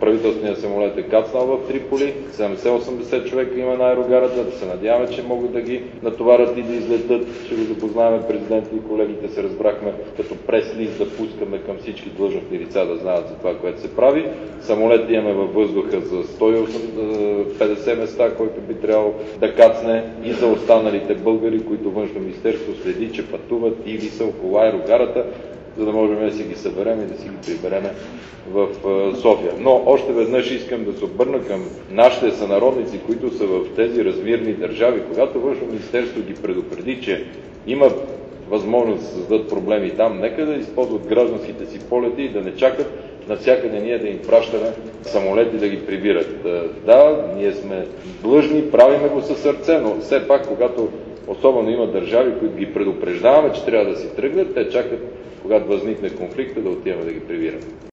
правителственият самолет е кацнал в Триполи, 70-80 човека има на аерогарата, да се надяваме, че могат да ги натоварят и да излетат. Ще го запознаем президента и колегите, се разбрахме като прес-лист да пускаме към всички длъжностни лица да знаят за това, което се прави. Самолет имаме във въздуха за 150 места, който би трябвало да кацне, и за останалите българи, които Външно министерство следи, че пътуват или са около аерогарата, за да можем да си ги съберем и да си ги приберем в София. Но още веднъж искам да се обърна към нашите сънародници, които са в тези размирни държави. Когато Външно министерство ги предупреди, че има възможност да се създадат проблеми там, нека да използват гражданските си полети и да не чакат навсякъде ние да им пращаме самолети да ги прибират. Да, ние сме длъжни, правиме го със сърце, но все пак, когато особено има държави, които ги предупреждаваме, че трябва да си тръгнат, те чакат, когато възникне конфликта, да отиваме да ги прибираме.